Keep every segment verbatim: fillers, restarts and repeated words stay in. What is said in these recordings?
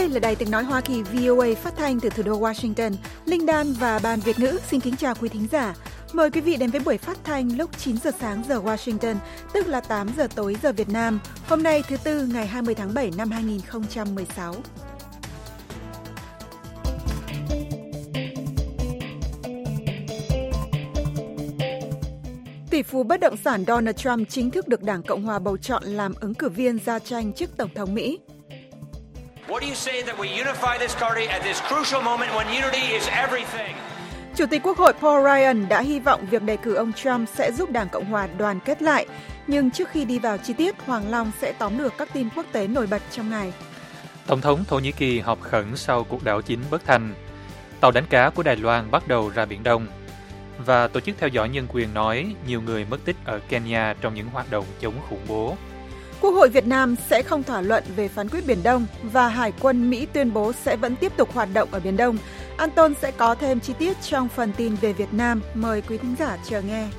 Đây là Đài Tiếng nói Hoa Kỳ vê o a phát thanh từ thủ đô Washington. Linh Đan và Ban Việt ngữ xin kính chào quý thính giả. Mời quý vị đến với buổi phát thanh lúc chín giờ sáng giờ Washington, tức là tám giờ tối giờ Việt Nam. Hôm nay thứ Tư ngày hai mươi tháng bảy năm hai nghìn không trăm mười sáu. Tỷ phú bất động sản Donald Trump chính thức được Đảng Cộng hòa bầu chọn làm ứng cử viên ra tranh chức Tổng thống Mỹ. Chủ tịch Quốc hội Paul Ryan đã hy vọng việc đề cử ông Trump sẽ giúp Đảng Cộng hòa đoàn kết lại. Nhưng trước khi đi vào chi tiết, Hoàng Long sẽ tóm lược các tin quốc tế nổi bật trong ngày. Tổng thống Thổ Nhĩ Kỳ họp khẩn sau cuộc đảo chính bất thành. Tàu đánh cá của Đài Loan bắt đầu ra Biển Đông. Và Tổ chức Theo dõi Nhân quyền nói nhiều người mất tích ở Kenya trong những hoạt động chống khủng bố. Quốc hội Việt Nam sẽ không thảo luận về phán quyết Biển Đông và Hải quân Mỹ tuyên bố sẽ vẫn tiếp tục hoạt động ở Biển Đông. Anton sẽ có thêm chi tiết trong phần tin về Việt Nam. Mời quý thính giả chờ nghe.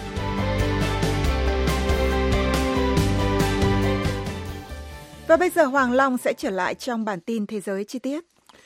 Và bây giờ Hoàng Long sẽ trở lại trong bản tin thế giới chi tiết.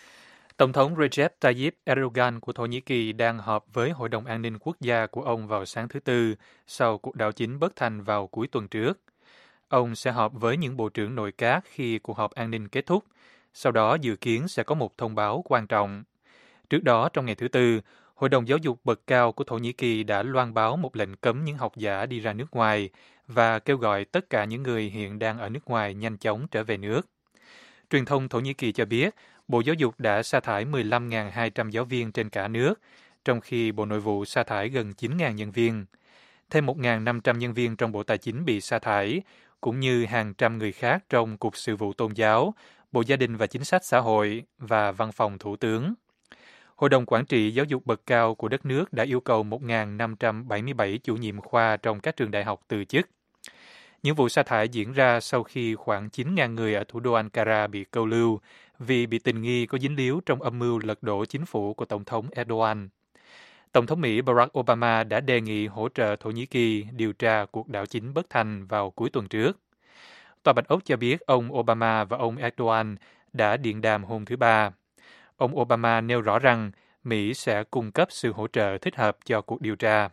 Tổng thống Recep Tayyip Erdogan của Thổ Nhĩ Kỳ đang họp với Hội đồng An ninh Quốc gia của ông vào sáng thứ Tư, sau cuộc đảo chính bất thành vào cuối tuần trước. Ông sẽ họp với những bộ trưởng nội các khi cuộc họp an ninh kết thúc, sau đó dự kiến sẽ có một thông báo quan trọng. Trước đó, trong ngày thứ Tư, Hội đồng Giáo dục bậc cao của Thổ Nhĩ Kỳ đã loan báo một lệnh cấm những học giả đi ra nước ngoài và kêu gọi tất cả những người hiện đang ở nước ngoài nhanh chóng trở về nước. Truyền thông Thổ Nhĩ Kỳ cho biết, Bộ Giáo dục đã sa thải mười lăm nghìn hai trăm giáo viên trên cả nước, trong khi Bộ Nội vụ sa thải gần chín nghìn nhân viên. Thêm một nghìn năm trăm nhân viên trong Bộ Tài chính bị sa thải, cũng như hàng trăm người khác trong Cục Sự vụ Tôn giáo, Bộ Gia đình và Chính sách Xã hội và Văn phòng Thủ tướng. Hội đồng Quản trị Giáo dục bậc cao của đất nước đã yêu cầu một nghìn năm trăm bảy mươi bảy chủ nhiệm khoa trong các trường đại học từ chức. Những vụ sa thải diễn ra sau khi khoảng chín nghìn người ở thủ đô Ankara bị câu lưu vì bị tình nghi có dính líu trong âm mưu lật đổ chính phủ của Tổng thống Erdogan. Tổng thống Mỹ Barack Obama đã đề nghị hỗ trợ Thổ Nhĩ Kỳ điều tra cuộc đảo chính bất thành vào cuối tuần trước. Tòa Bạch Ốc cho biết ông Obama và ông Erdogan đã điện đàm hôm thứ Ba. Ông Obama nêu rõ rằng Mỹ sẽ cung cấp sự hỗ trợ thích hợp cho cuộc điều tra.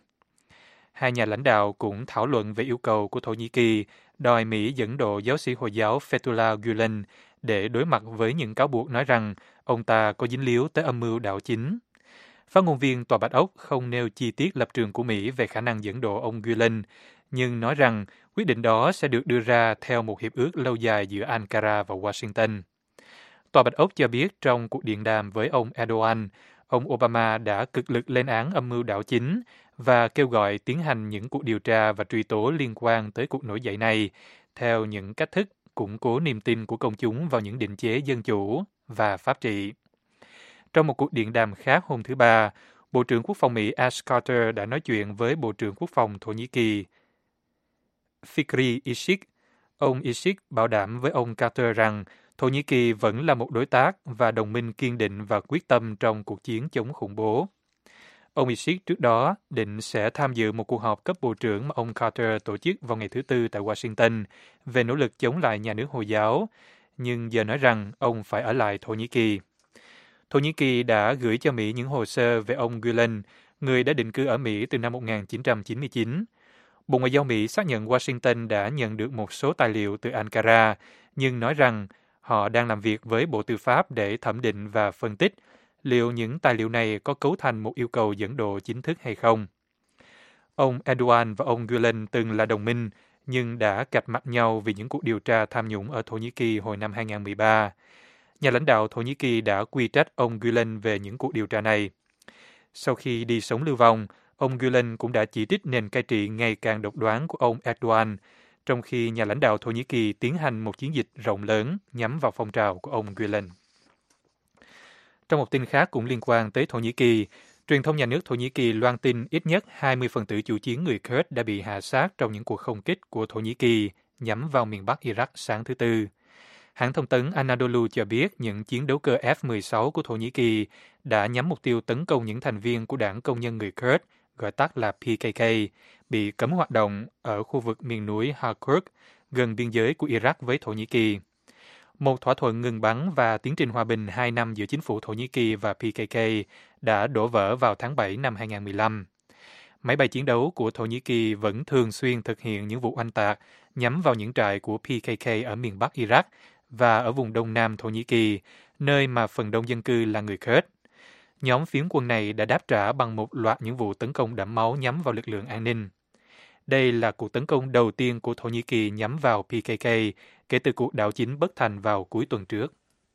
Hai nhà lãnh đạo cũng thảo luận về yêu cầu của Thổ Nhĩ Kỳ đòi Mỹ dẫn độ giáo sĩ Hồi giáo Fethullah Gulen để đối mặt với những cáo buộc nói rằng ông ta có dính líu tới âm mưu đảo chính. Phát ngôn viên Tòa Bạch Ốc không nêu chi tiết lập trường của Mỹ về khả năng dẫn độ ông Gulen, nhưng nói rằng quyết định đó sẽ được đưa ra theo một hiệp ước lâu dài giữa Ankara và Washington. Tòa Bạch Ốc cho biết trong cuộc điện đàm với ông Erdogan, ông Obama đã cực lực lên án âm mưu đảo chính và kêu gọi tiến hành những cuộc điều tra và truy tố liên quan tới cuộc nổi dậy này theo những cách thức củng cố niềm tin của công chúng vào những định chế dân chủ và pháp trị. Trong một cuộc điện đàm khác hôm thứ Ba, Bộ trưởng Quốc phòng Mỹ Ash Carter đã nói chuyện với Bộ trưởng Quốc phòng Thổ Nhĩ Kỳ Fikri Ishik. Ông Ishik bảo đảm với ông Carter rằng Thổ Nhĩ Kỳ vẫn là một đối tác và đồng minh kiên định và quyết tâm trong cuộc chiến chống khủng bố. Ông Ishik trước đó định sẽ tham dự một cuộc họp cấp bộ trưởng mà ông Carter tổ chức vào ngày thứ Tư tại Washington về nỗ lực chống lại nhà nước Hồi giáo, nhưng giờ nói rằng ông phải ở lại Thổ Nhĩ Kỳ. Thổ Nhĩ Kỳ đã gửi cho Mỹ những hồ sơ về ông Gulen, người đã định cư ở Mỹ từ năm một nghìn chín trăm chín mươi chín. Bộ Ngoại giao Mỹ xác nhận Washington đã nhận được một số tài liệu từ Ankara, nhưng nói rằng họ đang làm việc với Bộ Tư pháp để thẩm định và phân tích liệu những tài liệu này có cấu thành một yêu cầu dẫn độ chính thức hay không. Ông Erdogan và ông Gulen từng là đồng minh, nhưng đã cạch mặt nhau vì những cuộc điều tra tham nhũng ở Thổ Nhĩ Kỳ hồi năm hai nghìn không trăm mười ba. Nhà lãnh đạo Thổ Nhĩ Kỳ đã quy trách ông Gulen về những cuộc điều tra này. Sau khi đi sống lưu vong, ông Gulen cũng đã chỉ trích nền cai trị ngày càng độc đoán của ông Erdogan, trong khi nhà lãnh đạo Thổ Nhĩ Kỳ tiến hành một chiến dịch rộng lớn nhắm vào phong trào của ông Gulen. Trong một tin khác cũng liên quan tới Thổ Nhĩ Kỳ, truyền thông nhà nước Thổ Nhĩ Kỳ loan tin ít nhất hai mươi phần tử chủ chiến người Kurd đã bị hạ sát trong những cuộc không kích của Thổ Nhĩ Kỳ nhắm vào miền Bắc Iraq sáng thứ Tư. Hãng thông tấn Anadolu cho biết những chiến đấu cơ F mười sáu của Thổ Nhĩ Kỳ đã nhắm mục tiêu tấn công những thành viên của đảng công nhân người Kurd, gọi tắt là P K K, bị cấm hoạt động ở khu vực miền núi Kirkuk, gần biên giới của Iraq với Thổ Nhĩ Kỳ. Một thỏa thuận ngừng bắn và tiến trình hòa bình hai năm giữa chính phủ Thổ Nhĩ Kỳ và pê ca ca đã đổ vỡ vào tháng bảy năm hai nghìn mười lăm. Máy bay chiến đấu của Thổ Nhĩ Kỳ vẫn thường xuyên thực hiện những vụ oanh tạc nhắm vào những trại của pê ca ca ở miền Bắc Iraq và ở vùng đông nam Thổ Nhĩ Kỳ, nơi mà phần đông dân cư là người Kurd. Nhóm phiến quân này đã đáp trả bằng một loạt những vụ tấn công đẫm máu nhắm vào lực lượng an ninh. Đây là cuộc tấn công đầu tiên của Thổ Nhĩ Kỳ nhắm vào pê ca ca kể từ cuộc đảo chính bất thành vào cuối tuần trước.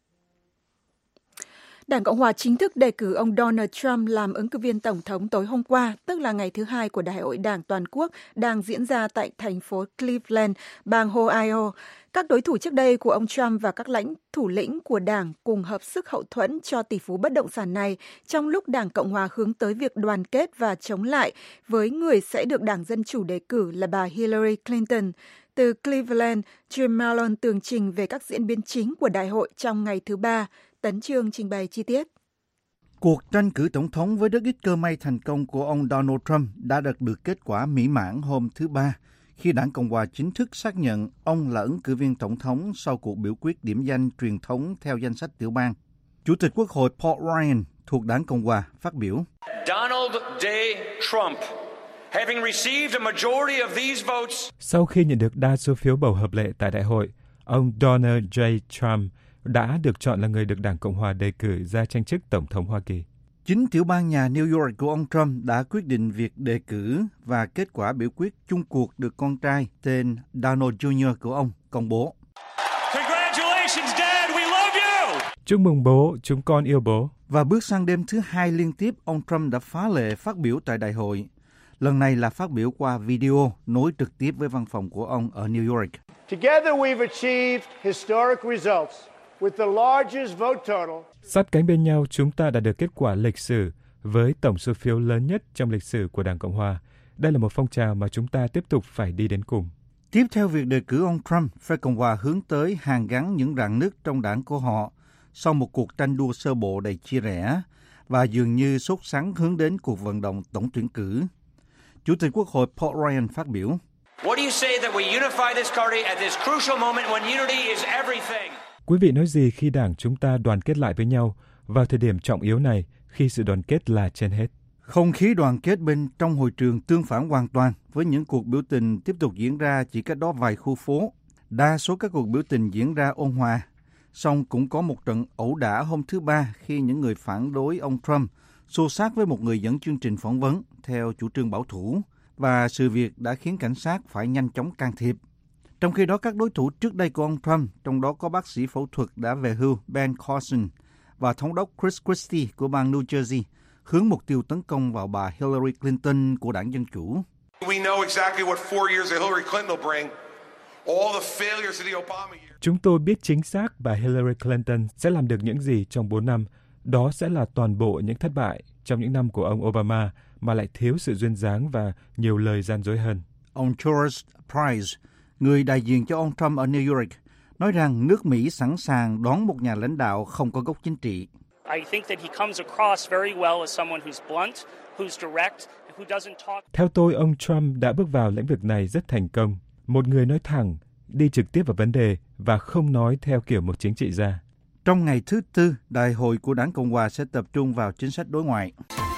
Đảng Cộng hòa chính thức đề cử ông Donald Trump làm ứng cử viên tổng thống tối hôm qua, tức là ngày thứ hai của Đại hội Đảng Toàn quốc đang diễn ra tại thành phố Cleveland, bang Ohio. Các đối thủ trước đây của ông Trump và các lãnh thủ lĩnh của đảng cùng hợp sức hậu thuẫn cho tỷ phú bất động sản này trong lúc Đảng Cộng hòa hướng tới việc đoàn kết và chống lại với người sẽ được Đảng Dân Chủ đề cử là bà Hillary Clinton. Từ Cleveland, Jim Malone tường trình về các diễn biến chính của đại hội trong ngày thứ ba. Tấn Chương trình bày chi tiết. Cuộc tranh cử tổng thống với rất ít cơ may thành công của ông Donald Trump đã đạt được kết quả mỹ mãn hôm thứ Ba, khi Đảng Cộng hòa chính thức xác nhận ông là ứng cử viên tổng thống sau cuộc biểu quyết điểm danh truyền thống theo danh sách tiểu bang. Chủ tịch Quốc hội Paul Ryan thuộc Đảng Cộng hòa phát biểu: Donald J. Trump, having received a majority of these votes, sau khi nhận được đa số phiếu bầu hợp lệ tại đại hội, ông Donald J. Trump đã được chọn là người được Đảng Cộng hòa đề cử ra tranh chức Tổng thống Hoa Kỳ. Chính tiểu bang nhà New York của ông Trump đã quyết định việc đề cử và kết quả biểu quyết chung cuộc được con trai tên Donald Junior của ông công bố. Congratulations, Dad, we love you! Chúc mừng bố, chúng con yêu bố. Và bước sang đêm thứ hai liên tiếp, ông Trump đã phá lệ phát biểu tại đại hội. Lần này là phát biểu qua video nối trực tiếp với văn phòng của ông ở New York. Together we've achieved historic results. With the largest vote total. Sát cánh bên nhau, chúng ta đã được kết quả lịch sử với tổng số phiếu lớn nhất trong lịch sử của Đảng Cộng hòa. Đây là một phong trào mà chúng ta tiếp tục phải đi đến cùng. Tiếp theo việc đề cử ông Trump, phe Cộng hòa hướng tới hàn gắn những rạn nứt trong đảng của họ sau một cuộc tranh đua sơ bộ đầy chia rẽ và dường như sốt sắng hướng đến cuộc vận động tổng tuyển cử. Chủ tịch Quốc hội Paul Ryan phát biểu: What do you say that we unify this party at this crucial moment when unity is everything? Quý vị nói gì khi đảng chúng ta đoàn kết lại với nhau vào thời điểm trọng yếu này, khi sự đoàn kết là trên hết? Không khí đoàn kết bên trong hội trường tương phản hoàn toàn với những cuộc biểu tình tiếp tục diễn ra chỉ cách đó vài khu phố. Đa số các cuộc biểu tình diễn ra ôn hòa, song cũng có một trận ẩu đả hôm thứ Ba khi những người phản đối ông Trump xô xát với một người dẫn chương trình phỏng vấn theo chủ trương bảo thủ, và sự việc đã khiến cảnh sát phải nhanh chóng can thiệp. Trong khi đó, các đối thủ trước đây của ông Trump, trong đó có bác sĩ phẫu thuật đã về hưu Ben Carson và thống đốc Chris Christie của bang New Jersey, hướng mục tiêu tấn công vào bà Hillary Clinton của Đảng Dân Chủ. Chúng tôi biết chính xác bà Hillary Clinton sẽ làm được những gì trong bốn năm. Đó sẽ là toàn bộ những thất bại trong những năm của ông Obama mà lại thiếu sự duyên dáng và nhiều lời gian dối hơn. Ông George Price, người đại diện cho ông Trump ở New York, nói rằng nước Mỹ sẵn sàng đón một nhà lãnh đạo không có gốc chính trị. Theo tôi, ông Trump đã bước vào lĩnh vực này rất thành công. Một người nói thẳng, đi trực tiếp vào vấn đề và không nói theo kiểu một chính trị gia. Trong ngày thứ Tư, đại hội của Đảng Cộng hòa sẽ tập trung vào chính sách đối ngoại.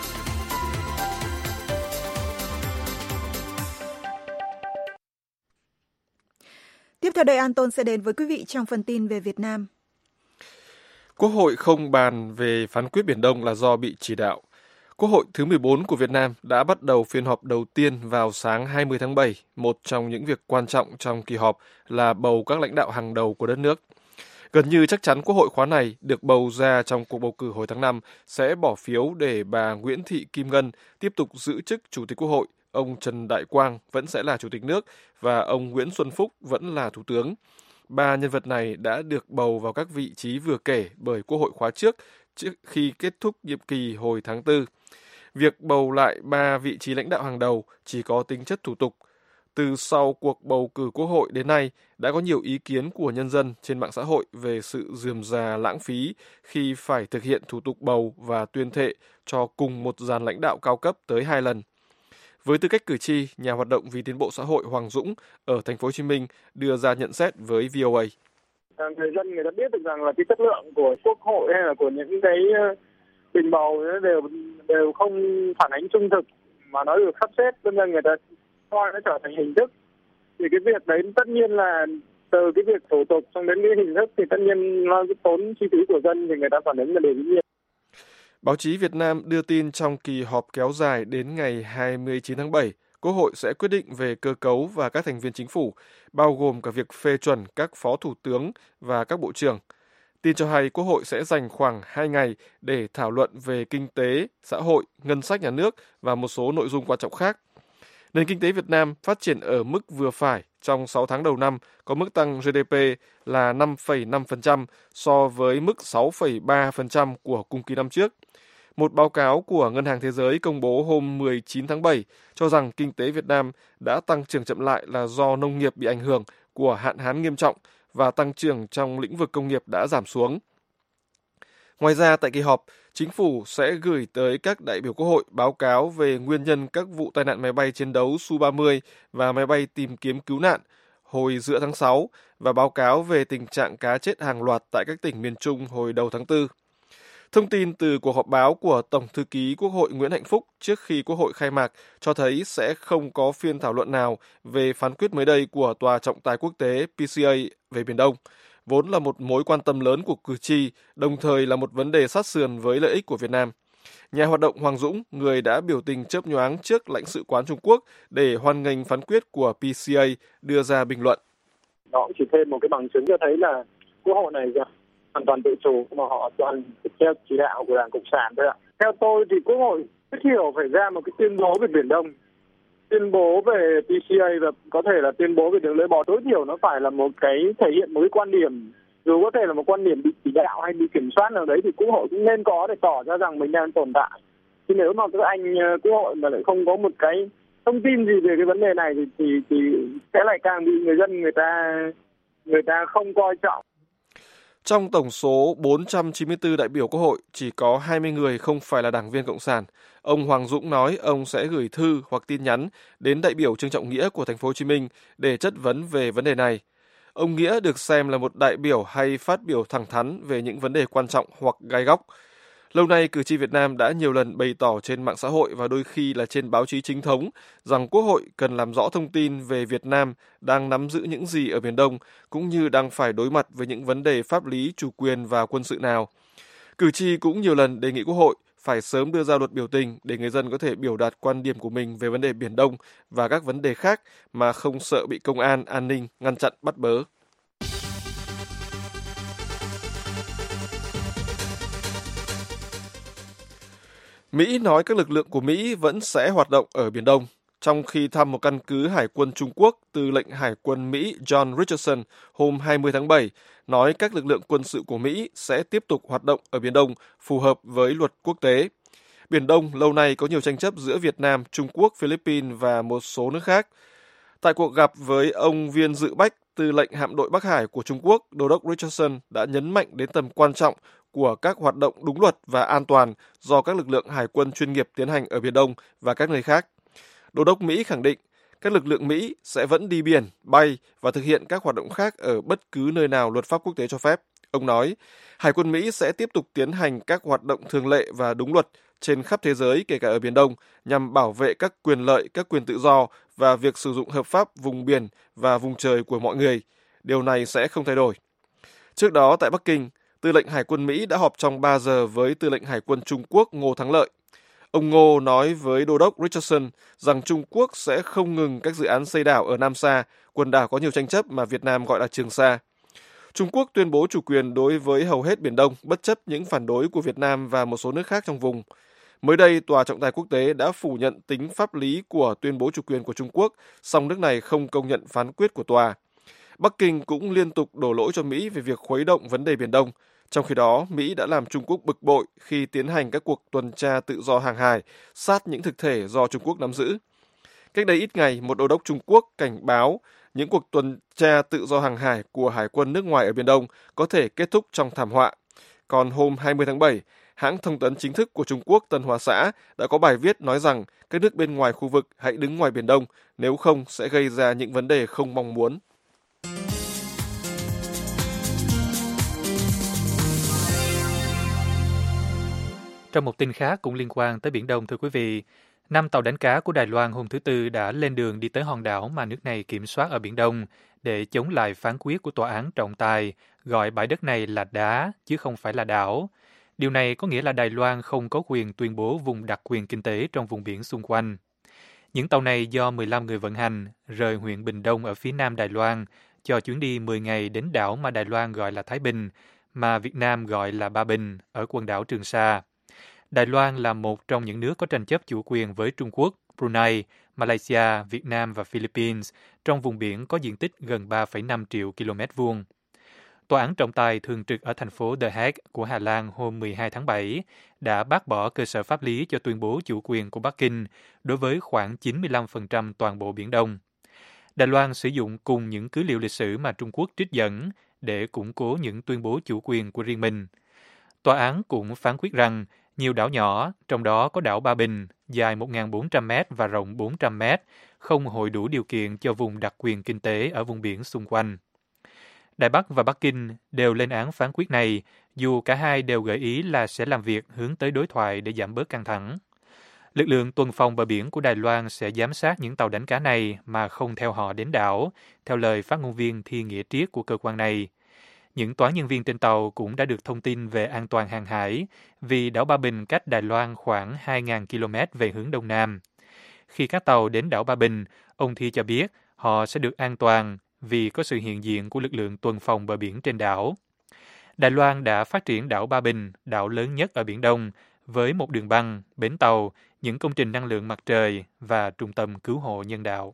Tiếp theo đây, Anton sẽ đến với quý vị trong phần tin về Việt Nam. Quốc hội không bàn về phán quyết Biển Đông là do bị chỉ đạo. Quốc hội thứ mười bốn của Việt Nam đã bắt đầu phiên họp đầu tiên vào sáng hai mươi tháng bảy. Một trong những việc quan trọng trong kỳ họp là bầu các lãnh đạo hàng đầu của đất nước. Gần như chắc chắn Quốc hội khóa này được bầu ra trong cuộc bầu cử hồi tháng năm sẽ bỏ phiếu để bà Nguyễn Thị Kim Ngân tiếp tục giữ chức Chủ tịch Quốc hội, ông Trần Đại Quang vẫn sẽ là Chủ tịch nước và ông Nguyễn Xuân Phúc vẫn là Thủ tướng. Ba nhân vật này đã được bầu vào các vị trí vừa kể bởi Quốc hội khóa trước, trước khi kết thúc nhiệm kỳ hồi tháng tư. Việc bầu lại ba vị trí lãnh đạo hàng đầu chỉ có tính chất thủ tục. Từ sau cuộc bầu cử Quốc hội đến nay, đã có nhiều ý kiến của nhân dân trên mạng xã hội về sự rườm rà lãng phí khi phải thực hiện thủ tục bầu và tuyên thệ cho cùng một dàn lãnh đạo cao cấp tới hai lần. Với tư cách cử tri, nhà hoạt động vì tiến bộ xã hội Hoàng Dũng ở thành phố Hồ Chí Minh đưa ra nhận xét với vê o a. người dân người ta biết được rằng là cái chất lượng của quốc hội hay là của những cái bình bầu nó đều đều không phản ánh trung thực mà nó được sắp xếp, cho nên người ta coi nó trở thành hình thức. Thì cái việc đấy tất nhiên là từ cái việc thủ tục xong đến cái hình thức thì tất nhiên nó tốn chi phí của dân thì người ta phản ứng là điều dĩ nhiên. Báo chí Việt Nam đưa tin trong kỳ họp kéo dài đến ngày hai mươi chín tháng bảy, Quốc hội sẽ quyết định về cơ cấu và các thành viên chính phủ, bao gồm cả việc phê chuẩn các phó thủ tướng và các bộ trưởng. Tin cho hay Quốc hội sẽ dành khoảng hai ngày để thảo luận về kinh tế, xã hội, ngân sách nhà nước và một số nội dung quan trọng khác. Nền kinh tế Việt Nam phát triển ở mức vừa phải trong sáu tháng đầu năm, có mức tăng giê đê pê là năm phẩy năm phần trăm so với mức sáu phẩy ba phần trăm của cùng kỳ năm trước. Một báo cáo của Ngân hàng Thế giới công bố hôm mười chín tháng bảy cho rằng kinh tế Việt Nam đã tăng trưởng chậm lại là do nông nghiệp bị ảnh hưởng của hạn hán nghiêm trọng và tăng trưởng trong lĩnh vực công nghiệp đã giảm xuống. Ngoài ra, tại kỳ họp, Chính phủ sẽ gửi tới các đại biểu Quốc hội báo cáo về nguyên nhân các vụ tai nạn máy bay chiến đấu Su ba mươi và máy bay tìm kiếm cứu nạn hồi giữa tháng sáu và báo cáo về tình trạng cá chết hàng loạt tại các tỉnh miền Trung hồi đầu tháng tư. Thông tin từ cuộc họp báo của Tổng thư ký Quốc hội Nguyễn Hạnh Phúc trước khi Quốc hội khai mạc cho thấy sẽ không có phiên thảo luận nào về phán quyết mới đây của Tòa trọng tài quốc tế pê xê a về Biển Đông, vốn là một mối quan tâm lớn của cử tri, đồng thời là một vấn đề sát sườn với lợi ích của Việt Nam. Nhà hoạt động Hoàng Dũng, người đã biểu tình chớp nhoáng trước lãnh sự quán Trung Quốc để hoan nghênh phán quyết của pê xê a, đưa ra bình luận. Đó chỉ thêm một cái bằng chứng cho thấy là Quốc hội này hoàn toàn tự chủ mà họ toàn theo chỉ đạo của Đảng Cộng sản thôi ạ. Theo tôi thì Quốc hội rất hiểu phải ra một cái tuyên bố về Biển Đông, tuyên bố về pê xê a và có thể là tuyên bố về đường lưỡi bò. Tối thiểu nó phải là một cái thể hiện một cái quan điểm, dù có thể là một quan điểm bị chỉ đạo hay bị kiểm soát nào đấy thì Quốc hội cũng nên có để tỏ ra rằng mình đang tồn tại. Chứ nếu mà các anh Quốc hội mà lại không có một cái thông tin gì về cái vấn đề này thì thì, thì sẽ lại càng bị người dân người ta người ta không coi trọng. Trong tổng số bốn trăm chín mươi tư đại biểu Quốc hội, chỉ có hai mươi người không phải là đảng viên Cộng sản. Ông Hoàng Dũng nói ông sẽ gửi thư hoặc tin nhắn đến đại biểu Trương Trọng Nghĩa của Thành phố Hồ Chí Minh để chất vấn về vấn đề này. Ông Nghĩa được xem là một đại biểu hay phát biểu thẳng thắn về những vấn đề quan trọng hoặc gai góc. Lâu nay, cử tri Việt Nam đã nhiều lần bày tỏ trên mạng xã hội và đôi khi là trên báo chí chính thống rằng Quốc hội cần làm rõ thông tin về Việt Nam đang nắm giữ những gì ở Biển Đông, cũng như đang phải đối mặt với những vấn đề pháp lý, chủ quyền và quân sự nào. Cử tri cũng nhiều lần đề nghị Quốc hội phải sớm đưa ra luật biểu tình để người dân có thể biểu đạt quan điểm của mình về vấn đề Biển Đông và các vấn đề khác mà không sợ bị công an, an ninh ngăn chặn bắt bớ. Mỹ nói các lực lượng của Mỹ vẫn sẽ hoạt động ở Biển Đông, trong khi thăm một căn cứ Hải quân Trung Quốc, Tư lệnh Hải quân Mỹ John Richardson hôm hai mươi tháng bảy nói các lực lượng quân sự của Mỹ sẽ tiếp tục hoạt động ở Biển Đông phù hợp với luật quốc tế. Biển Đông lâu nay có nhiều tranh chấp giữa Việt Nam, Trung Quốc, Philippines và một số nước khác. Tại cuộc gặp với ông Viên Dự Bách, Tư lệnh Hạm đội Bắc Hải của Trung Quốc, Đô đốc Richardson đã nhấn mạnh đến tầm quan trọng của các hoạt động đúng luật và an toàn do các lực lượng hải quân chuyên nghiệp tiến hành ở Biển Đông và các nơi khác. Đô đốc Mỹ khẳng định các lực lượng Mỹ sẽ vẫn đi biển, bay và thực hiện các hoạt động khác ở bất cứ nơi nào luật pháp quốc tế cho phép. Ông nói, Hải quân Mỹ sẽ tiếp tục tiến hành các hoạt động thường lệ và đúng luật trên khắp thế giới, kể cả ở Biển Đông, nhằm bảo vệ các quyền lợi, các quyền tự do và việc sử dụng hợp pháp vùng biển và vùng trời của mọi người. Điều này sẽ không thay đổi. Trước đó, tại Bắc Kinh, Tư lệnh Hải quân Mỹ đã họp trong ba giờ với Tư lệnh Hải quân Trung Quốc Ngô Thắng Lợi. Ông Ngô nói với Đô đốc Richardson rằng Trung Quốc sẽ không ngừng các dự án xây đảo ở Nam Sa, quần đảo có nhiều tranh chấp mà Việt Nam gọi là Trường Sa. Trung Quốc tuyên bố chủ quyền đối với hầu hết Biển Đông, bất chấp những phản đối của Việt Nam và một số nước khác trong vùng. Mới đây, Tòa trọng tài quốc tế đã phủ nhận tính pháp lý của tuyên bố chủ quyền của Trung Quốc, song nước này không công nhận phán quyết của tòa. Bắc Kinh cũng liên tục đổ lỗi cho Mỹ về việc khuấy động vấn đề Biển Đông. Trong khi đó, Mỹ đã làm Trung Quốc bực bội khi tiến hành các cuộc tuần tra tự do hàng hải sát những thực thể do Trung Quốc nắm giữ. Cách đây ít ngày, một đô đốc Trung Quốc cảnh báo những cuộc tuần tra tự do hàng hải của Hải quân nước ngoài ở Biển Đông có thể kết thúc trong thảm họa. Còn hôm hai mươi tháng bảy, hãng thông tấn chính thức của Trung Quốc Tân Hoa Xã đã có bài viết nói rằng các nước bên ngoài khu vực hãy đứng ngoài Biển Đông, nếu không sẽ gây ra những vấn đề không mong muốn. Trong một tin khác cũng liên quan tới Biển Đông, thưa quý vị, năm tàu đánh cá của Đài Loan hôm thứ Tư đã lên đường đi tới hòn đảo mà nước này kiểm soát ở Biển Đông để chống lại phán quyết của tòa án trọng tài gọi bãi đất này là đá chứ không phải là đảo. Điều này có nghĩa là Đài Loan không có quyền tuyên bố vùng đặc quyền kinh tế trong vùng biển xung quanh. Những tàu này do mười lăm người vận hành, rời huyện Bình Đông ở phía nam Đài Loan, cho chuyến đi mười ngày đến đảo mà Đài Loan gọi là Thái Bình, mà Việt Nam gọi là Ba Bình, ở quần đảo Trường Sa. Đài Loan là một trong những nước có tranh chấp chủ quyền với Trung Quốc, Brunei, Malaysia, Việt Nam và Philippines trong vùng biển có diện tích gần ba phẩy năm triệu ki lô mét vuông. Tòa án trọng tài thường trực ở thành phố The Hague của Hà Lan hôm mười hai tháng bảy đã bác bỏ cơ sở pháp lý cho tuyên bố chủ quyền của Bắc Kinh đối với khoảng chín mươi lăm phần trăm toàn bộ Biển Đông. Đài Loan sử dụng cùng những cứ liệu lịch sử mà Trung Quốc trích dẫn để củng cố những tuyên bố chủ quyền của riêng mình. Tòa án cũng phán quyết rằng nhiều đảo nhỏ, trong đó có đảo Ba Bình, dài một nghìn bốn trăm mét và rộng bốn trăm mét, không hội đủ điều kiện cho vùng đặc quyền kinh tế ở vùng biển xung quanh. Đài Bắc và Bắc Kinh đều lên án phán quyết này, dù cả hai đều gợi ý là sẽ làm việc hướng tới đối thoại để giảm bớt căng thẳng. Lực lượng tuần phòng bờ biển của Đài Loan sẽ giám sát những tàu đánh cá này mà không theo họ đến đảo, theo lời phát ngôn viên Thi Nghĩa Triết của cơ quan này. Những toán nhân viên trên tàu cũng đã được thông tin về an toàn hàng hải, vì đảo Ba Bình cách Đài Loan khoảng hai nghìn ki lô mét về hướng đông nam. Khi các tàu đến đảo Ba Bình, ông Thi cho biết họ sẽ được an toàn vì có sự hiện diện của lực lượng tuần phòng bờ biển trên đảo. Đài Loan đã phát triển đảo Ba Bình, đảo lớn nhất ở Biển Đông, với một đường băng, bến tàu, những công trình năng lượng mặt trời và trung tâm cứu hộ nhân đạo.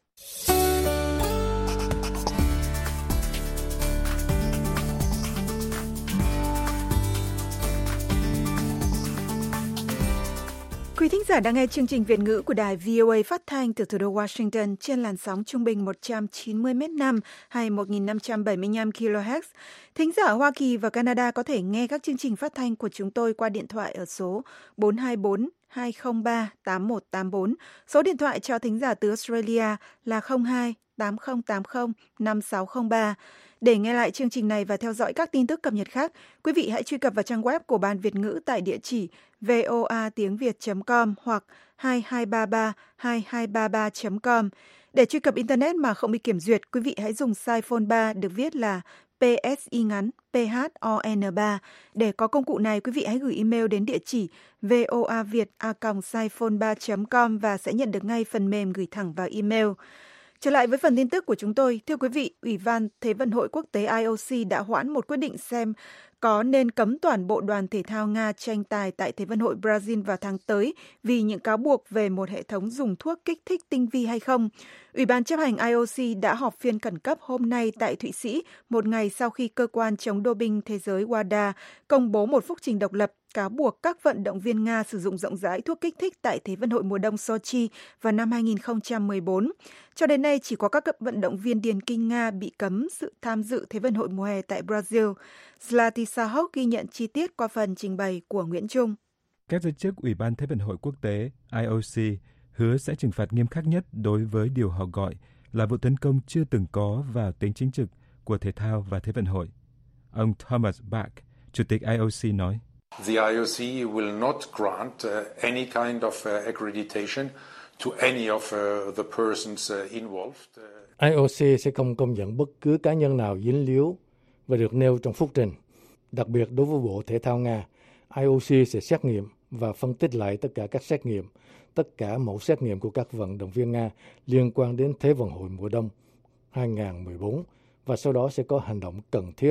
Quý thính giả đang nghe chương trình Việt ngữ của đài vê o a phát thanh từ thủ đô Washington trên làn sóng trung bình một trăm chín mươi mét năm hay một nghìn năm trăm bảy mươi lăm ki lô héc. Thính giả ở Hoa Kỳ và Canada có thể nghe các chương trình phát thanh của chúng tôi qua điện thoại ở số bốn hai bốn hai không ba tám một tám bốn. Số điện thoại cho thính giả từ Australia là không hai tám không tám không năm sáu không ba. Để nghe lại chương trình này và theo dõi các tin tức cập nhật khác, quý vị hãy truy cập vào trang web của Ban Việt ngữ tại địa chỉ voa tiếng việt chấm com hoặc hai hai ba ba hai hai ba ba chấm com. Để truy cập Internet mà không bị kiểm duyệt, quý vị hãy dùng size phone ba được viết là pê ét i ngắn pê hát o en ba. Để có công cụ này, quý vị hãy gửi email đến địa chỉ voaviet a còng size phone ba chấm com và sẽ nhận được ngay phần mềm gửi thẳng vào email. Trở lại với phần tin tức của chúng tôi, thưa quý vị, Ủy ban Thế vận hội quốc tế i o xê đã hoãn một quyết định xem có nên cấm toàn bộ đoàn thể thao Nga tranh tài tại Thế vận hội Brazil vào tháng tới vì những cáo buộc về một hệ thống dùng thuốc kích thích tinh vi hay không. Ủy ban chấp hành i o xê đã họp phiên khẩn cấp hôm nay tại Thụy Sĩ, một ngày sau khi cơ quan chống doping thế giới vê a đê a công bố một phúc trình độc lập cáo buộc các vận động viên Nga sử dụng rộng rãi thuốc kích thích tại Thế vận hội mùa đông Sochi vào năm hai nghìn không trăm mười bốn. Cho đến nay, chỉ có các vận động viên điền kinh Nga bị cấm sự tham dự Thế vận hội mùa hè tại Brazil. Zlati Sahok ghi nhận chi tiết qua phần trình bày của Nguyễn Trung. Các giới chức Ủy ban Thế vận hội quốc tế i o xê hứa sẽ trừng phạt nghiêm khắc nhất đối với điều họ gọi là vụ tấn công chưa từng có vào tính chính trực của thể thao và Thế vận hội. Ông Thomas Bach, Chủ tịch i o xê nói: The I O C will not grant uh, any kind of uh, accreditation to any of uh, the persons uh, involved. i o xê sẽ không công nhận bất cứ cá nhân nào dính líu và được nêu trong phúc trình. Đặc biệt đối với Bộ Thể thao Nga, i o xê sẽ xét nghiệm và phân tích lại tất cả các xét nghiệm, tất cả mẫu xét nghiệm của các vận động viên Nga liên quan đến Thế vận hội mùa đông hai nghìn không trăm mười bốn và sau đó sẽ có hành động cần thiết.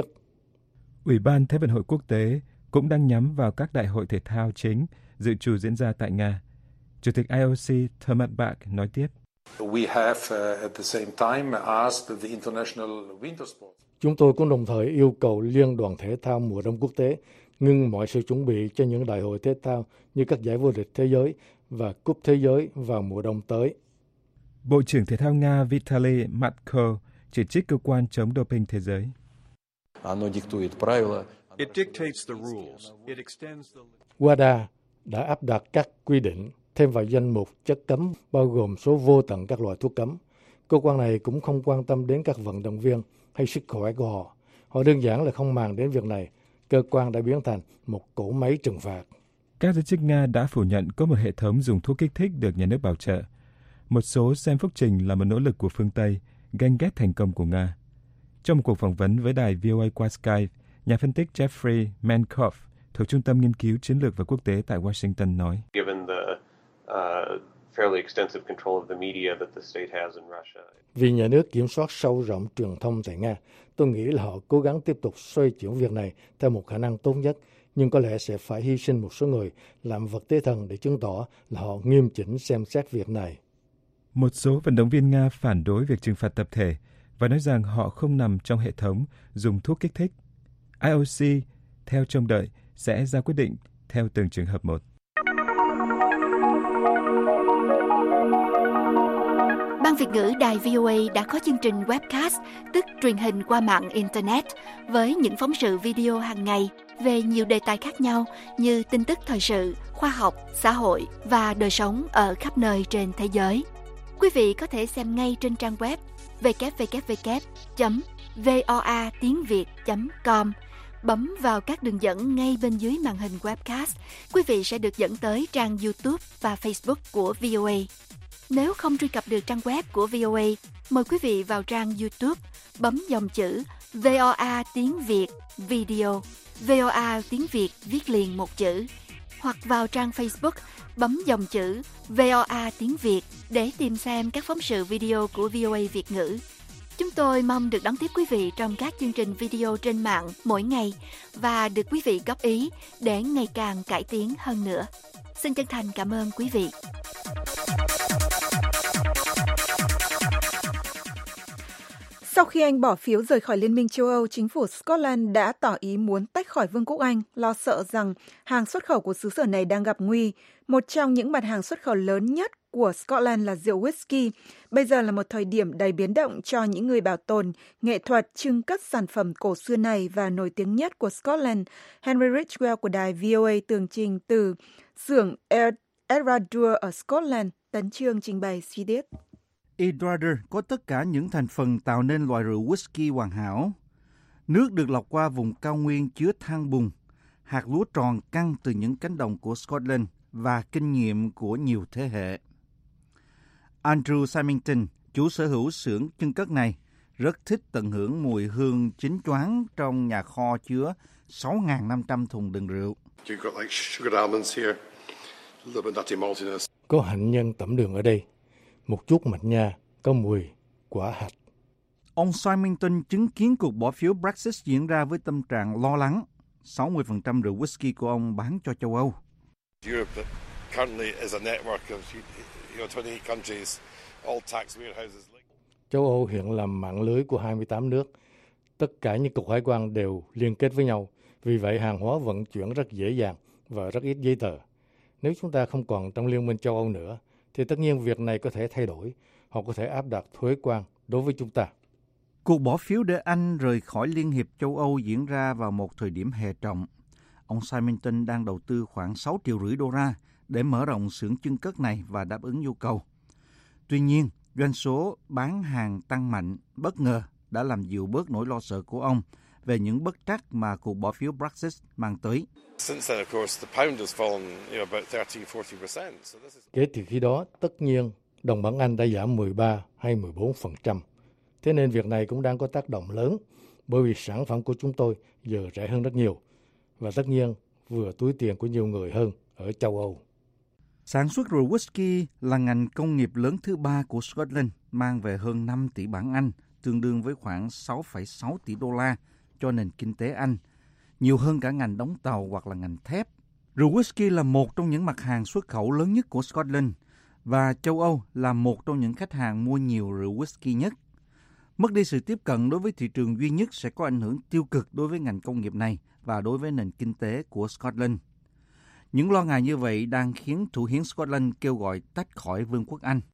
Ủy ban Thế vận hội quốc tế cũng đang nhắm vào các đại hội thể thao chính dự trù diễn ra tại Nga. Chủ tịch i o xê Thomas Bach nói tiếp: We have uh, at the same time asked the International Winter Sports. Chúng tôi cũng đồng thời yêu cầu Liên đoàn Thể thao mùa đông quốc tế ngưng mọi sự chuẩn bị cho những đại hội thể thao như các giải vô địch thế giới và cúp thế giới vào mùa đông tới. Bộ trưởng Thể thao Nga Vitaly Matko chỉ trích cơ quan chống doping thế giới. It dictates the rules. It extends the... vê a đê a đã áp đặt các quy định thêm vào danh mục chất cấm bao gồm số vô tận các loại thuốc cấm. Cơ quan này cũng không quan tâm đến các vận động viên hay sức khỏe của họ. Họ đơn giản là không màng đến việc này. Cơ quan đã biến thành một cỗ máy trừng phạt. Các giới chức Nga đã phủ nhận có một hệ thống dùng thuốc kích thích được nhà nước bảo trợ. Một số xem phúc trình là một nỗ lực của phương Tây ganh ghét thành công của Nga. Trong một cuộc phỏng vấn với đài vê o a qua Skype, nhà phân tích Jeffrey Mankoff thuộc Trung tâm Nghiên cứu Chiến lược và Quốc tế tại Washington nói, vì nhà nước kiểm soát sâu rộng truyền thông tại Nga, tôi nghĩ là họ cố gắng tiếp tục xoay chuyển việc này theo một khả năng tốt nhất, nhưng có lẽ sẽ phải hy sinh một số người làm vật tế thần để chứng tỏ là họ nghiêm chỉnh xem xét việc này. Một số vận động viên Nga phản đối việc trừng phạt tập thể và nói rằng họ không nằm trong hệ thống dùng thuốc kích thích. i o xê, theo trông đợi, sẽ ra quyết định theo từng trường hợp một. Ban Việt ngữ Đài vê o a đã có chương trình webcast, tức truyền hình qua mạng Internet, với những phóng sự video hàng ngày về nhiều đề tài khác nhau như tin tức thời sự, khoa học, xã hội và đời sống ở khắp nơi trên thế giới. Quý vị có thể xem ngay trên trang web w w w chấm voa tiếng việt chấm com. Bấm vào các đường dẫn ngay bên dưới màn hình webcast, quý vị sẽ được dẫn tới trang YouTube và Facebook của vê o a. Nếu không truy cập được trang web của vê o a, mời quý vị vào trang YouTube, bấm dòng chữ vê o a tiếng Việt Video, vê o a tiếng Việt viết liền một chữ, hoặc vào trang Facebook, bấm dòng chữ vê o a tiếng Việt để tìm xem các phóng sự video của vê o a Việt ngữ. Chúng tôi mong được đón tiếp quý vị trong các chương trình video trên mạng mỗi ngày và được quý vị góp ý để ngày càng cải tiến hơn nữa. Xin chân thành cảm ơn quý vị. Sau khi Anh bỏ phiếu rời khỏi Liên minh châu Âu, chính phủ Scotland đã tỏ ý muốn tách khỏi Vương quốc Anh, lo sợ rằng hàng xuất khẩu của xứ sở này đang gặp nguy. Một trong những mặt hàng xuất khẩu lớn nhất của Scotland là rượu whisky. Bây giờ là một thời điểm đầy biến động cho những người bảo tồn, nghệ thuật, trưng cất sản phẩm cổ xưa này và nổi tiếng nhất của Scotland. Henry Ridgwell của đài vê o a tường trình từ xưởng Edradour ở Scotland. Tấn Chương trình bày chi tiết. Edradour có tất cả những thành phần tạo nên loại rượu whisky hoàn hảo. Nước được lọc qua vùng cao nguyên chứa than bùn, hạt lúa tròn căng từ những cánh đồng của Scotland và kinh nghiệm của nhiều thế hệ. Andrew Symington, chủ sở hữu xưởng trưng cất này, rất thích tận hưởng mùi hương chín choáng trong nhà kho chứa sáu nghìn năm trăm thùng đựng rượu. Có hạnh nhân tẩm đường ở đây, một chút mạch nha, có mùi quả hạch. Ông Symington chứng kiến cuộc bỏ phiếu Brexit diễn ra với tâm trạng lo lắng. sáu mươi phần trăm rượu whisky của ông bán cho châu Âu. Châu Âu hiện là mạng lưới của hai mươi tám nước. Tất cả những cục hải quan đều liên kết với nhau. Vì vậy hàng hóa vận chuyển rất dễ dàng và rất ít giấy tờ. Nếu chúng ta không còn trong Liên minh châu Âu nữa, thì tất nhiên việc này có thể thay đổi. Họ có thể áp đặt thuế quan đối với chúng ta. Cuộc bỏ phiếu để Anh rời khỏi Liên hiệp châu Âu diễn ra vào một thời điểm hè trọng. Ông Symington đang đầu tư khoảng sáu triệu rưỡi đô la để mở rộng xưởng trưng cất này và đáp ứng nhu cầu. Tuy nhiên, doanh số bán hàng tăng mạnh bất ngờ đã làm dịu bớt nỗi lo sợ của ông về những bất trắc mà cuộc bỏ phiếu Brexit mang tới. Kể từ khi đó, tất nhiên, đồng bảng Anh đã giảm mười ba hay mười bốn phần trăm. Thế nên việc này cũng đang có tác động lớn, bởi vì sản phẩm của chúng tôi giờ rẻ hơn rất nhiều. Và tất nhiên, vừa túi tiền của nhiều người hơn ở châu Âu. Sản xuất rượu whisky là ngành công nghiệp lớn thứ ba của Scotland, mang về hơn năm tỷ bảng Anh, tương đương với khoảng sáu phẩy sáu tỷ đô la cho nền kinh tế Anh, nhiều hơn cả ngành đóng tàu hoặc là ngành thép. Rượu whisky là một trong những mặt hàng xuất khẩu lớn nhất của Scotland, và châu Âu là một trong những khách hàng mua nhiều rượu whisky nhất. Mất đi sự tiếp cận đối với thị trường duy nhất sẽ có ảnh hưởng tiêu cực đối với ngành công nghiệp này và đối với nền kinh tế của Scotland. Những lo ngại như vậy đang khiến Thủ hiến Scotland kêu gọi tách khỏi Vương quốc Anh.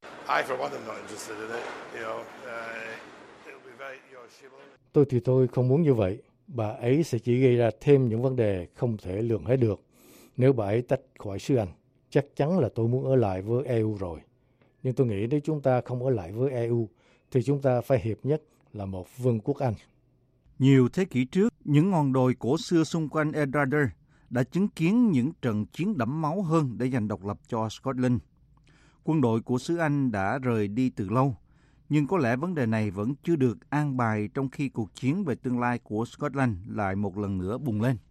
Tôi thì tôi không muốn như vậy. Bà ấy sẽ chỉ gây ra thêm những vấn đề không thể lường hết được. Nếu bà ấy tách khỏi xứ Anh, chắc chắn là tôi muốn ở lại với e u rồi. Nhưng tôi nghĩ nếu chúng ta không ở lại với e u, thì chúng ta phải hiệp nhất là một Vương quốc Anh. Nhiều thế kỷ trước, những ngọn đồi cổ xưa xung quanh Edradour đã chứng kiến những trận chiến đẫm máu hơn để giành độc lập cho Scotland. Quân đội của xứ Anh đã rời đi từ lâu, nhưng có lẽ vấn đề này vẫn chưa được an bài trong khi cuộc chiến về tương lai của Scotland lại một lần nữa bùng lên.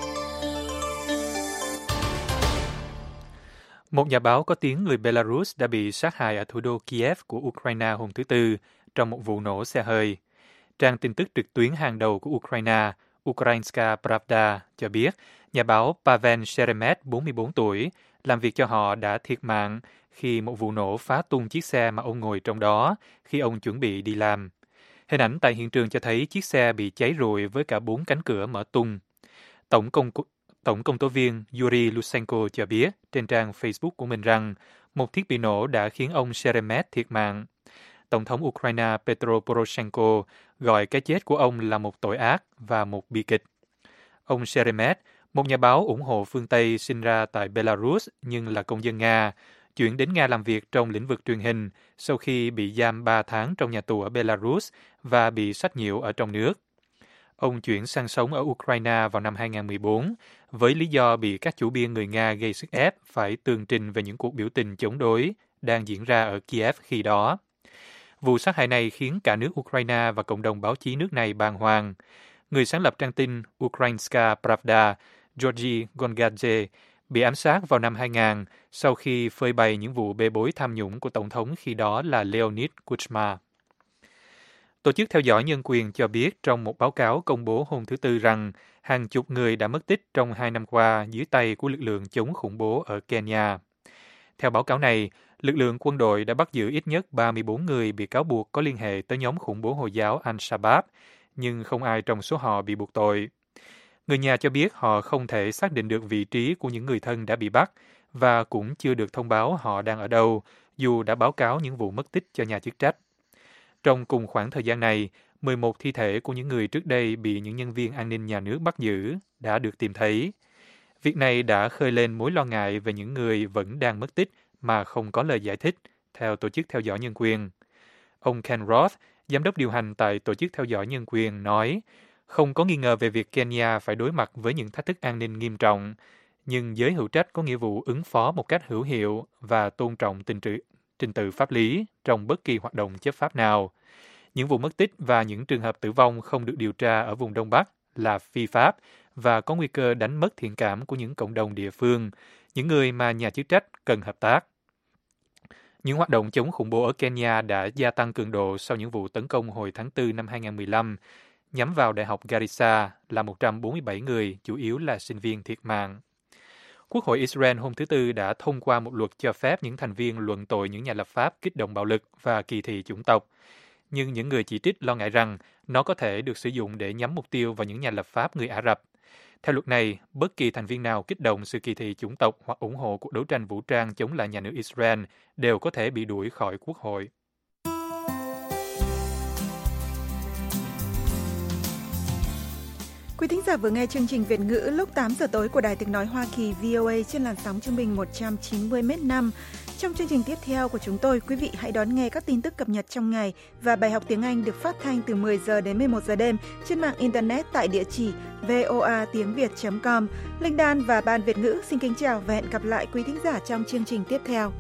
Một nhà báo có tiếng người Belarus đã bị sát hại ở thủ đô Kiev của Ukraine hôm thứ Tư trong một vụ nổ xe hơi. Trang tin tức trực tuyến hàng đầu của Ukraine, Ukrainska Pravda, cho biết nhà báo Pavel Sheremet, bốn mươi bốn tuổi, làm việc cho họ đã thiệt mạng khi một vụ nổ phá tung chiếc xe mà ông ngồi trong đó khi ông chuẩn bị đi làm. Hình ảnh tại hiện trường cho thấy chiếc xe bị cháy rụi với cả bốn cánh cửa mở tung. Tổng công Tổng công tố viên Yuri Lutsenko cho biết trên trang Facebook của mình rằng một thiết bị nổ đã khiến ông Sheremet thiệt mạng. Tổng thống Ukraine Petro Poroshenko gọi cái chết của ông là một tội ác và một bi kịch. Ông Sheremet, một nhà báo ủng hộ phương Tây sinh ra tại Belarus nhưng là công dân Nga, chuyển đến Nga làm việc trong lĩnh vực truyền hình sau khi bị giam ba tháng trong nhà tù ở Belarus và bị sách nhiễu ở trong nước. Ông chuyển sang sống ở Ukraine vào năm hai không một bốn với lý do bị các chủ biên người Nga gây sức ép phải tường trình về những cuộc biểu tình chống đối đang diễn ra ở Kiev khi đó. Vụ sát hại này khiến cả nước Ukraine và cộng đồng báo chí nước này bàng hoàng. Người sáng lập trang tin Ukrainska Pravda, Georgy Gongadze, bị ám sát vào năm hai không sau khi phơi bày những vụ bê bối tham nhũng của Tổng thống khi đó là Leonid Kuchma. Tổ chức theo dõi nhân quyền cho biết trong một báo cáo công bố hôm thứ Tư rằng hàng chục người đã mất tích trong hai năm qua dưới tay của lực lượng chống khủng bố ở Kenya. Theo báo cáo này, lực lượng quân đội đã bắt giữ ít nhất ba mươi bốn người bị cáo buộc có liên hệ tới nhóm khủng bố Hồi giáo Al-Shabaab, nhưng không ai trong số họ bị buộc tội. Người nhà cho biết họ không thể xác định được vị trí của những người thân đã bị bắt và cũng chưa được thông báo họ đang ở đâu, dù đã báo cáo những vụ mất tích cho nhà chức trách. Trong cùng khoảng thời gian này, mười một thi thể của những người trước đây bị những nhân viên an ninh nhà nước bắt giữ đã được tìm thấy. Việc này đã khơi lên mối lo ngại về những người vẫn đang mất tích mà không có lời giải thích, theo Tổ chức theo dõi nhân quyền. Ông Ken Roth, giám đốc điều hành tại Tổ chức theo dõi nhân quyền, nói, không có nghi ngờ về việc Kenya phải đối mặt với những thách thức an ninh nghiêm trọng, nhưng giới hữu trách có nghĩa vụ ứng phó một cách hữu hiệu và tôn trọng trình tự, trình tự pháp lý trong bất kỳ hoạt động chấp pháp nào. Những vụ mất tích và những trường hợp tử vong không được điều tra ở vùng Đông Bắc là phi pháp và có nguy cơ đánh mất thiện cảm của những cộng đồng địa phương, những người mà nhà chức trách cần hợp tác. Những hoạt động chống khủng bố ở Kenya đã gia tăng cường độ sau những vụ tấn công hồi tháng tư năm hai không một lăm, nhắm vào Đại học Garissa là một trăm bốn mươi bảy người, chủ yếu là sinh viên thiệt mạng. Quốc hội Israel hôm thứ Tư đã thông qua một luật cho phép những thành viên luận tội những nhà lập pháp kích động bạo lực và kỳ thị chủng tộc. Nhưng những người chỉ trích lo ngại rằng nó có thể được sử dụng để nhắm mục tiêu vào những nhà lập pháp người Ả Rập. Theo luật này, bất kỳ thành viên nào kích động sự kỳ thị chủng tộc hoặc ủng hộ cuộc đấu tranh vũ trang chống lại nhà nước Israel đều có thể bị đuổi khỏi quốc hội. Quý thính giả vừa nghe chương trình Việt ngữ lúc tám giờ tối của Đài Tiếng nói Hoa Kỳ vê o a trên làn sóng trung bình một trăm chín mươi mét năm. Trong chương trình tiếp theo của chúng tôi, quý vị hãy đón nghe các tin tức cập nhật trong ngày và bài học tiếng Anh được phát thanh từ mười giờ đến mười một giờ đêm trên mạng Internet tại địa chỉ voa tiếng việt chấm com. Linh Đan và Ban Việt ngữ xin kính chào và hẹn gặp lại quý thính giả trong chương trình tiếp theo.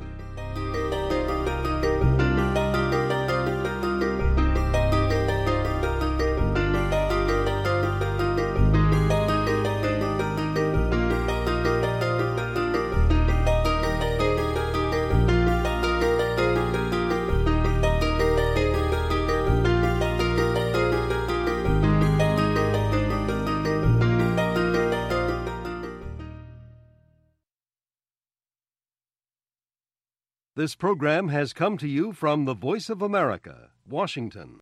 This program has come to you from the Voice of America, Washington.